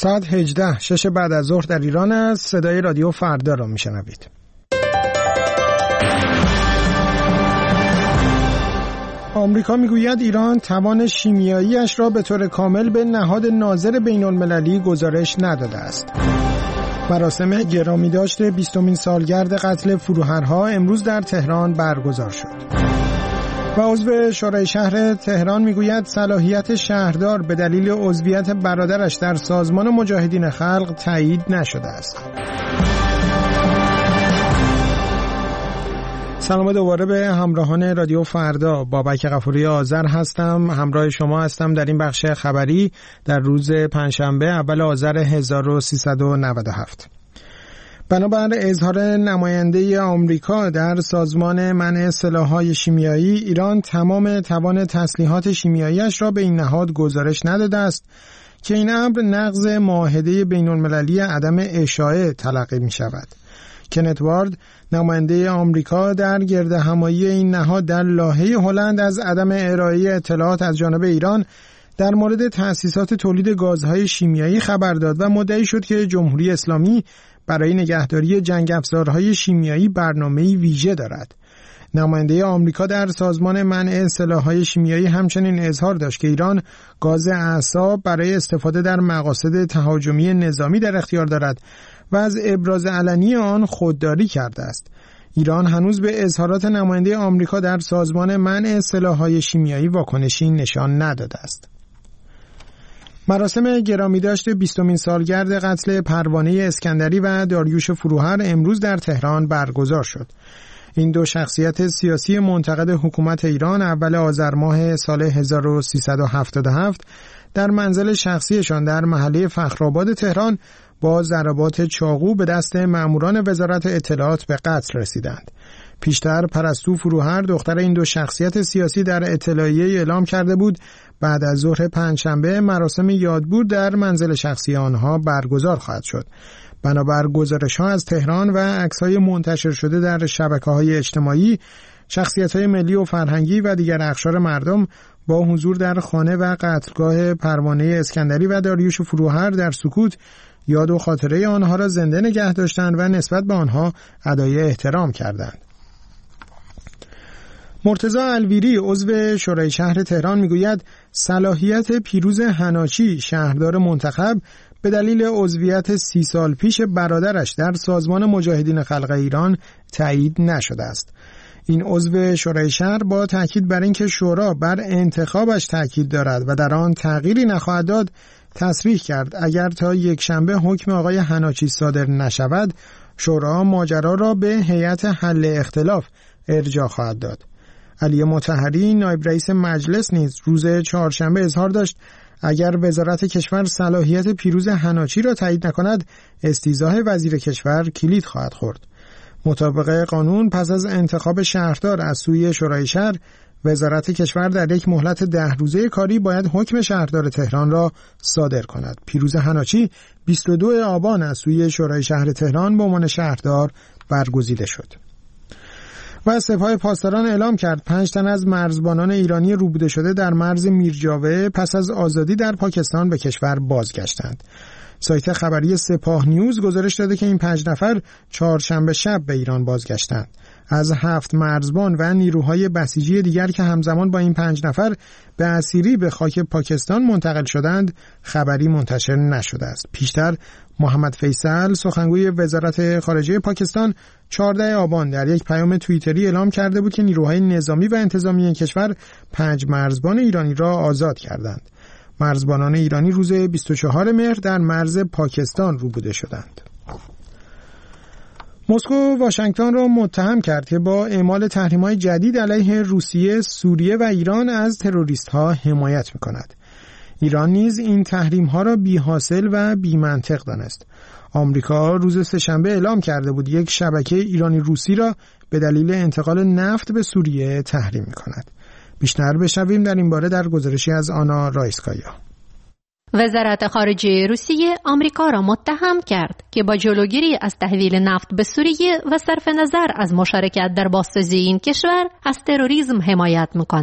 ساعت 18 6 بعد از ظهر در ایران است. صدای رادیو فردا را میشنوید. آمریکا میگوید ایران توان شیمیایی‌اش را به طور کامل به نهاد ناظر بین‌المللی گزارش نداده است. مراسم گرامیداشت 20مین سالگرد قتل فروهرها امروز در تهران برگزار شد. و عضو شورای شهر تهران میگوید صلاحیت شهردار به دلیل عضویت برادرش در سازمان مجاهدین خلق تایید نشده است. سلام دوباره به همراهان رادیو فردا. بابک غفوری آذر هستم، همراه شما هستم در این بخش خبری در روز پنجشنبه اول آذر 1397. بنابر اظهار نماینده آمریکا در سازمان منع سلاح‌های شیمیایی، ایران تمام توان تسلیحات شیمیایی‌اش را به این نهاد گزارش نداده است که این امر نقض معاهده بین‌المللی عدم اشاعه تلقی می‌شود. کنت وارد، نماینده آمریکا در گردهمایی این نهاد در لاهه هلند از عدم ارائه اطلاعات از جانب ایران در مورد تأسیسات تولید گازهای شیمیایی خبر داد و مدعی شد که جمهوری اسلامی برای نگهداری جنگ افزارهای شیمیایی برنامه‌ای ویژه دارد. نماینده آمریکا در سازمان منع سلاح‌های شیمیایی همچنین اظهار داشت که ایران گاز اعصاب برای استفاده در مقاصد تهاجمی نظامی در اختیار دارد و از ابراز علنی آن خودداری کرده است. ایران هنوز به اظهارات نماینده آمریکا در سازمان منع سلاح‌های شیمیایی واکنشی نشان نداده است. مراسم گرامیداشت 20مین سالگرد قتل پروانه اسکندری و داریوش فروهر امروز در تهران برگزار شد. این دو شخصیت سیاسی منتقد حکومت ایران اول آذر ماه سال 1377 در منزل شخصیشان در محله فخرآباد تهران با ضربات چاقو به دست ماموران وزارت اطلاعات به قتل رسیدند. پیشتر پرستو فروهر دختر این دو شخصیت سیاسی در اطلاعیه اعلام کرده بود بعد از ظهر پنجشنبه مراسم یادبود در منزل شخصی آنها برگزار خواهد شد. بنابر گزارش‌ها از تهران و عکس‌های منتشر شده در شبکه‌های اجتماعی، شخصیت‌های ملی و فرهنگی و دیگر اقشار مردم با حضور در خانه و قتلگاه پروانه اسکندری و داریوش فروهر در سکوت یاد و خاطره آنها را زنده نگه داشتند و نسبت به آنها ادای احترام کردند. مرتضی الویری عضو شورای شهر تهران میگوید صلاحیت پیروز حناچی شهردار منتخب به دلیل عضویت 30 سال پیش برادرش در سازمان مجاهدین خلق ایران تایید نشده است. این عضو شورای شهر با تاکید بر اینکه شورا بر انتخابش تاکید دارد و در آن تغییری نخواهد داد تصریح کرد اگر تا یک شنبه حکم آقای حناچی صادر نشود شورا ماجرا را به هیئت حل اختلاف ارجاع خواهد داد. علی مطهری نایب رئیس مجلس نیز روز چهارشنبه اظهار داشت اگر وزارت کشور صلاحیت پیروز حناچی را تایید نکند استیضاح وزیر کشور کلید خواهد خورد. مطابق قانون پس از انتخاب شهردار از سوی شورای شهر وزارت کشور در یک مهلت 10 روزه کاری باید حکم شهردار تهران را صادر کند. پیروز حناچی 22 آبان از سوی شورای شهر تهران به عنوان شهردار برگزیده شد. و سپاه پاسداران اعلام کرد 5 تن از مرزبانان ایرانی روبوده شده در مرز میرجاوه پس از آزادی در پاکستان به کشور بازگشتند. سایت خبری سپاه نیوز گزارش داده که این 5 نفر چهارشنبه شب به ایران بازگشتند. از 7 مرزبان و نیروهای بسیجی دیگر که همزمان با این 5 نفر به اسیری به خاک پاکستان منتقل شدند خبری منتشر نشده است. پیشتر محمد فیصل سخنگوی وزارت خارجه پاکستان 14 آبان در یک پیام توییتری اعلام کرده بود که نیروهای نظامی و انتظامی این کشور 5 مرزبان ایرانی را آزاد کردند. مرزبانان ایرانی روز 24 مهر در مرز پاکستان روبوده شدند. مسکو واشنگتن را متهم کرد که با اعمال تحریم‌های جدید علیه روسیه، سوریه و ایران از تروریست‌ها حمایت می‌کند. ایران نیز این تحریم‌ها را بی‌حاصل و بی‌منطق دانست. آمریکا روز سه‌شنبه اعلام کرده بود یک شبکه ایرانی روسی را به دلیل انتقال نفت به سوریه تحریم می‌کند. بیشتر بشنویم در این باره در گزارشی از آنا رایسکایا. وزارت خارجه روسیه آمریکا را متهم کرد که با جلوگیری از تحویل نفت به سوریه و صرف نظر از مشارکت در بازسازی این کشور از تروریسم حمایت می‌کند.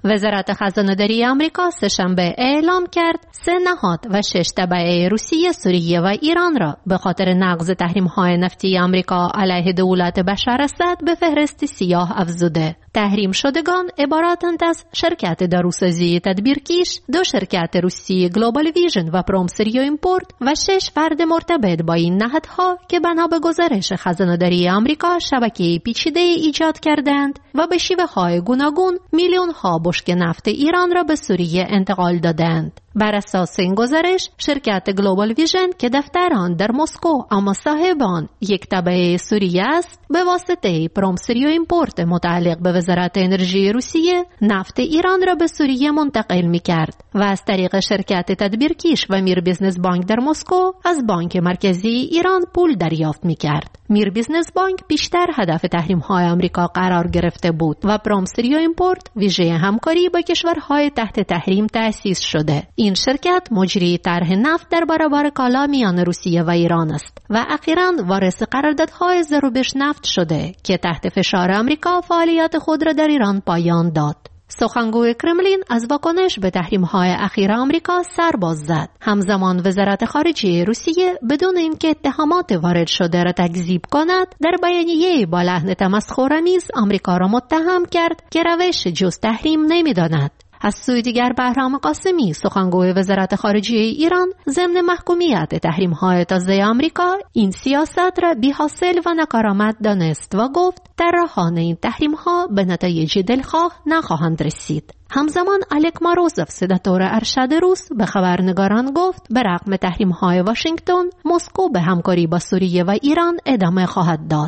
وزارت خزانه‌داری آمریکا سه‌شنبه اعلام کرد 3 نهاد و 6 تبعه روسیه، سوریه و ایران را به خاطر نقض تحریم‌های نفتی آمریکا علیه دولت بشار اسد به فهرست سیاه افزوده. تحریم شدگان عبارتند از شرکت داروسازی تدبیرکیش، 2 شرکت روسی گلوبال ویژن و پرومسریو ایمپورت و 6 فرد مرتبط با این نهادها که بنا به گزارش خزانه‌داری آمریکا شبکه پیچیده ایجاد کردند و به شیوه‌های گوناگون میلیون‌ها بشکه نفت ایران را به سوریه انتقال دادند. بر اساس این گزارش شرکت گلوبال ویژن که دفتر آن در مسکو اما صاحب آن یک تبعه سوریه است، به واسطه پرومسریو ایمپورت متعلق به وزارت انرژی روسیه نفت ایران را به سوریه منتقل می‌کرد و از طریق شرکت تدبیرکیش و میر بیزنس بانک در مسکو از بانک مرکزی ایران پول دریافت می‌کرد. میر بیزنس بانک بیشتر هدف تحریم‌های آمریکا قرار گرفته بود و پرومسریو ایمپورت ویژه همکاری با کشورهای تحت تحریم تأسیس شده. این شرکت مجری طرح نفت در برابر کالا میان روسیه و ایران است و اخیراً وارث قراردادهای زروبش نفت شده که تحت فشار آمریکا فعالیت خود را در ایران پایان داد. سخنگوی کرملین از واکنش به تحریم‌های اخیر آمریکا سر باز زد. همزمان وزارت خارجه روسیه بدون اینکه اتهامات وارد شده را تکذیب کند، در بیانیه‌ای با لحن تمسخرآمیز آمریکا را متهم کرد که روش جز تحریم نمی‌داند. از سوی دیگر بهرام قاسمی سخنگوی وزارت خارجه ایران ضمن محکومیت تحریم‌های تازه آمریکا این سیاست را بی‌حاصل و ناکارآمد دانست و گفت طراحان این تحریم‌ها به نتایج دلخواه نخواهند رسید. همزمان الک ماروزوف سناتور ارشد روس به خبرنگاران گفت به رغم تحریم‌های واشنگتن، مسکو به همکاری با سوریه و ایران ادامه خواهد داد.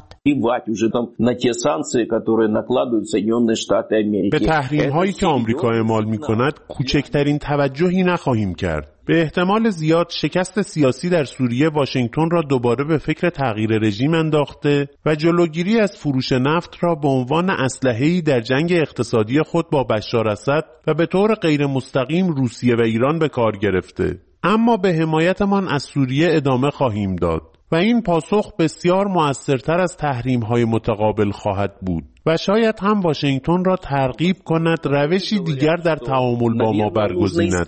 به تحریم‌هایی که آمریکا اعمال می‌کند کوچکترین توجهی نخواهیم کرد. به احتمال زیاد شکست سیاسی در سوریه واشنگتن را دوباره به فکر تغییر رژیم انداخته و جلوگیری از فروش نفت را به عنوان اسلحه‌ای در جنگ اقتصادی خود با بشار اسد و به طور غیر مستقیم روسیه و ایران به کار گرفته. اما به حمایتمان از سوریه ادامه خواهیم داد و این پاسخ بسیار مؤثرتر از تحریم‌های متقابل خواهد بود و شاید هم واشنگتن را ترغیب کند روشی دیگر در تعامل با ما برگزیند.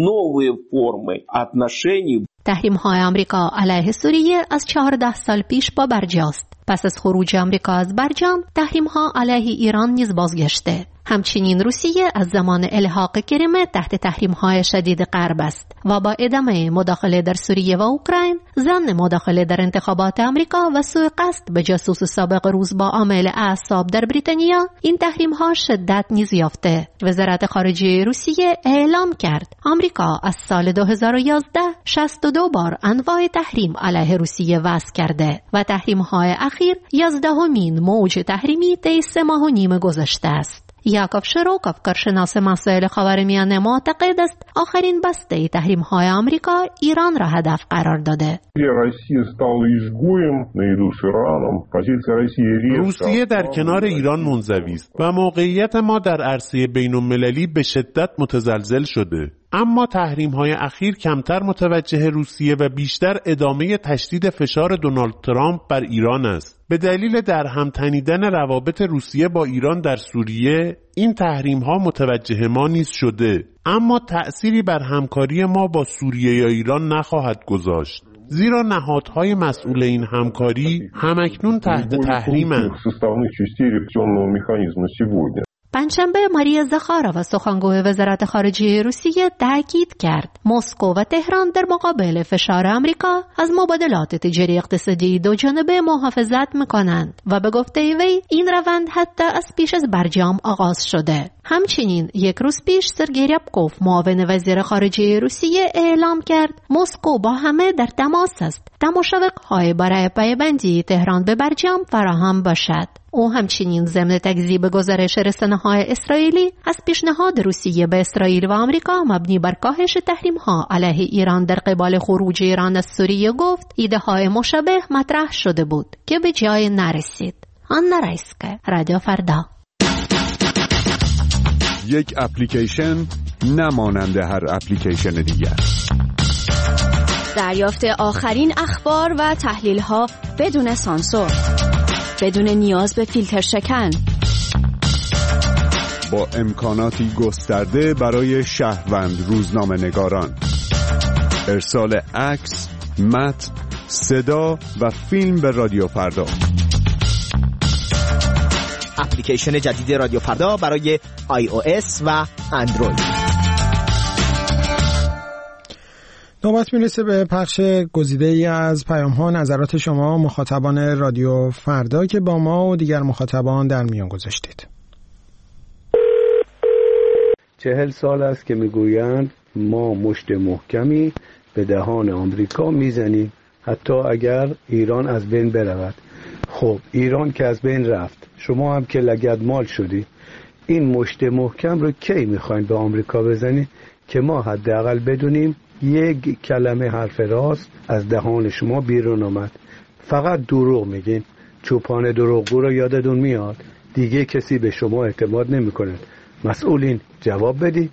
تحریم‌های آمریکا علیه سوریه از 14 سال پیش با برجاست. پس از خروج آمریکا از برجام، تحریم‌ها علیه ایران نیز بازگشته. همچنین روسیه از زمان الحاق کریمه تحت تحریم‌های شدید غرب است و با ادامه مداخله در سوریه و اوکراین، ظن مداخله در انتخابات آمریکا و سوء قصد به جاسوس سابق روس با عامل اعصاب در بریتانیا، این تحریم‌ها شدت نیز یافته. وزارت خارجه روسیه اعلام کرد آمریکا از سال 2011 62 بار انواع تحریم علیه روسیه وضع کرده و تحریم‌های اخیر 11مین موج تحریمی طی 3 ماه و نیم گذشته است. یاکوب شروکوف کارشناس مسائل خاورمیانه معتقد است آخرین بسته تحریم‌های آمریکا ایران را هدف قرار داده. روسیه در کنار ایران منزوی است و موقعیت ما در عرصه بین‌المللی به شدت متزلزل شده. اما تحریم‌های اخیر کمتر متوجه روسیه و بیشتر ادامه تشدید فشار دونالد ترامپ بر ایران است. به دلیل در هم تنیدن روابط روسیه با ایران در سوریه، این تحریم‌ها متوجه ما نیز شده، اما تأثیری بر همکاری ما با سوریه یا ایران نخواهد گذاشت. زیرا نهادهای مسئول این همکاری همکنون تحت تحریم‌اند. پنجشنبه ماریا زاخارova سخنگوی وزارت خارجه روسیه تاکید کرد مسکو و تهران در مقابل فشار آمریکا از مبادلات تجاری اقتصادی دو جانبه محافظت می‌کنند و به گفته وی این روند حتی از پیش از برجام آغاز شده. همچنین یک روز پیش سرگئی ریابکوف معاون وزیر خارجه روسیه اعلام کرد مسکو با همه در تماس است تا مشوق‌های برای پایبندی تهران به برجام فراهم باشد. او همچنین ضمن تکذیب گزارش رسانه‌های اسرائیلی از پیشنهاد روسیه به اسرائیل و آمریکا مبنی بر کاهش تحریم‌ها علیه ایران در قبال خروج ایران از سوریه گفت ایده‌های مشابه مطرح شده بود که به جای نرسید. آنا رایسکا، رادیو فردا. یک اپلیکیشن نمانند هر اپلیکیشن دیگر. دریافت آخرین اخبار و تحلیل‌ها بدون سانسور، بدون نیاز به فیلتر شکن، با امکاناتی گسترده برای شهروند روزنامه‌نگاران. ارسال عکس، متن، صدا و فیلم به رادیو فردا. اپلیکیشن جدید رادیو فردا برای iOS و اندروید. نوبت میرسه به پخش گزیده‌ای از پیام‌ها نظرات شما مخاطبان رادیو فردا که با ما و دیگر مخاطبان در میان گذاشتید. 40 سال است که میگویند ما مشت محکمی به دهان آمریکا میزنیم حتی اگر ایران از بین برود. خب ایران که از بین رفت، شما هم که لگدمال شدی، این مشت محکم رو کی میخواین به آمریکا بزنید که ما حداقل بدونیم یک کلمه حرف راست از دهان شما بیرون آمد؟ فقط دروغ میگین. چوپان دروغگو رو یادتون میاد؟ دیگه کسی به شما اعتماد نمیکنه. مسئولین جواب بدید.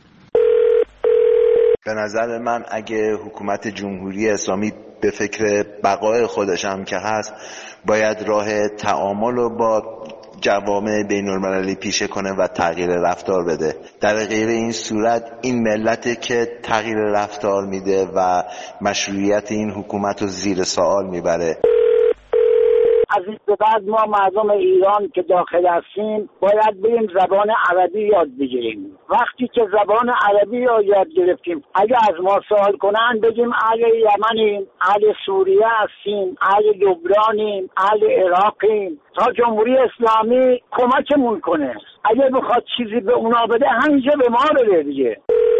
به نظر من اگه حکومت جمهوری اسلامی به فکر بقای خودش هم که هست، باید راه تعامل رو با جوامع بین‌المللی پیشه کنه و تغییر رفتار بده. در غیر این صورت این ملته که تغییر رفتار میده و مشروعیت این حکومت رو زیر سوال میبره. از این به بعد ما مردم ایران که داخل هستیم باید بریم زبان عربی یاد بگیریم. وقتی که زبان عربی رو یاد گرفتیم، اگه از ما سوال کنن بگیم اهل یمنیم، اهل سوریه هستیم، اهل لبنانیم، اهل عراقیم، تا جمهوری اسلامی کمکمون کنه. اگه بخواد چیزی به اونا بده همینجا به ما بده دیگه.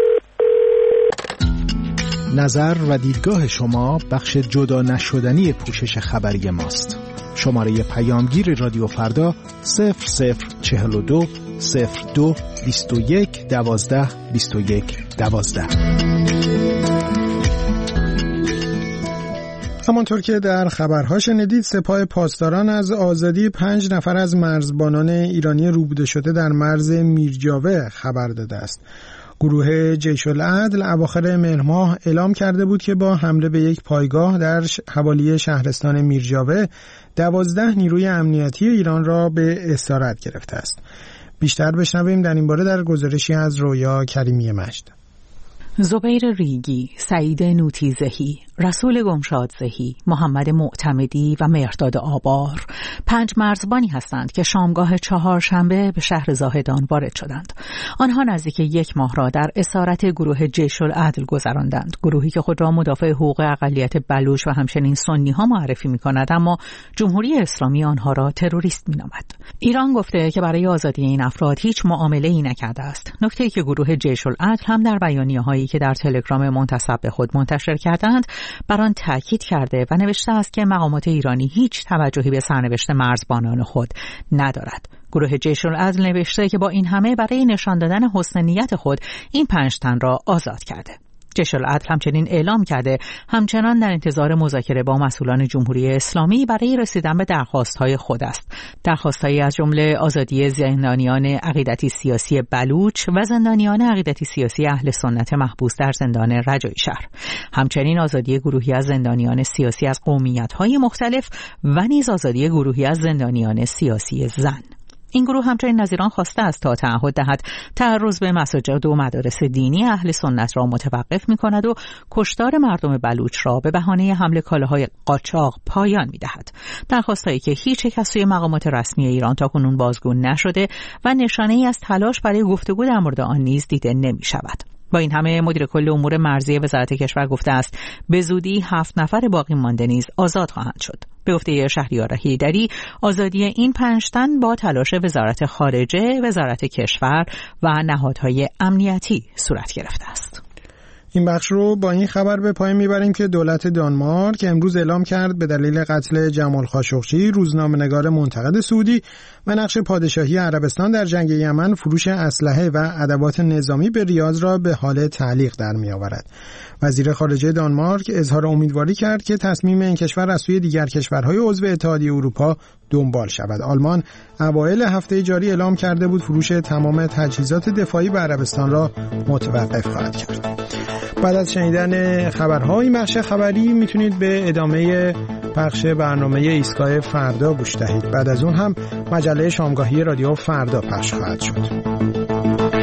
نظر و دیدگاه شما بخش جدا نشدنی پوشش خبری ماست. شماره پیامگیر رادیو فردا 0042 02 21 12 21 12. همانطور که در خبرها شنیدید، سپاه پاسداران از آزادی 5 نفر از مرزبانان ایرانی روبوده شده در مرز میرجاوه خبر داده است. گروه جیش العدل اواخر مهر ماه اعلام کرده بود که با حمله به یک پایگاه در حوالی شهرستان میرجاوه 12 نیروی امنیتی ایران را به اسارت گرفته است. بیشتر بشنویم در این باره در گزارشی از رویا کریمی مجد. زبیر ریگی، سعید نوتیزهی، رسول گمشادزهی، محمد معتمدی و مهرداد آبار 5 مرزبانی هستند که شامگاه چهارشنبه به شهر زاهدان وارد شدند. آنها نزدیک 1 ماه را در اسارت گروه جیش العدل گذراندند، گروهی که خود را مدافع حقوق اقلیت بلوچ و همچنین سنی ها معرفی می‌کند، اما جمهوری اسلامی آنها را تروریست می‌نامد. ایران گفته که برای آزادی این افراد هیچ معامله‌ای نکرده است. نکته‌ای که گروه جیش العدل هم در بیانیه‌هایی که در تلگرام منتسب به خود منتشر کردند بر آن تاکید کرده و نوشته است که مقامات ایرانی هیچ توجهی به سرنوشت مرزبانان خود ندارد. گروه جیش العدل نوشته که با این همه برای نشان دادن حسن نیت خود این 5 تن را آزاد کرده. جیش العدل همچنین اعلام کرده همچنان در انتظار مذاکره با مسئولان جمهوری اسلامی برای رسیدن به درخواست‌های خود است. درخواست‌هایی از جمله آزادی زندانیان عقیدتی سیاسی بلوچ و زندانیان عقیدتی سیاسی اهل سنت محبوس در زندان رجایی شهر. همچنین آزادی گروهی از زندانیان سیاسی از قومیت‌های مختلف و نیز آزادی گروهی از زندانیان سیاسی زن. این گروه همچنین نظیران خواسته است تا تعهد دهد تعرض به مساجد و مدارس دینی اهل سنت را متوقف می‌کند و کشتار مردم بلوچ را به بهانه حمل کالاهای قاچاق پایان می‌دهد. درخواستایی که هیچ یک از سوی مقامات رسمی ایران تاکنون بازگو نشده و نشانه‌ای از تلاش برای گفتگو در مورد آن نیز دیده نمی‌شود. با این همه مدیر کل امور مرزی وزارت کشور گفته است به زودی 7 نفر باقی مانده نیز آزاد خواهند شد. به گفته شهریار حیدری، آزادی این 5 تن با تلاش وزارت خارجه، وزارت کشور و نهادهای امنیتی صورت گرفته است. این بخش رو با این خبر به پایان میبریم که دولت دانمارک امروز اعلام کرد به دلیل قتل جمال خاشقچی، روزنامه‌نگار منتقد سعودی و نقش پادشاهی عربستان در جنگ یمن، فروش اسلحه و ادوات نظامی به ریاض را به حال تعلیق در میآورد. وزیر خارجه دانمارک اظهار امیدواری کرد که تصمیم این کشور از سوی دیگر کشورهای عضو اتحادیه اروپا دنبال شود. آلمان اوایل هفته جاری اعلام کرده بود فروش تمام تجهیزات دفاعی به عربستان را متوقف خواهد کرد. بعد از شنیدن خبرها این بخش خبری میتونید به ادامه پخش برنامه ایستگاه فردا گوش دهید. بعد از اون هم مجله شامگاهی رادیو فردا پخش خواهد شد.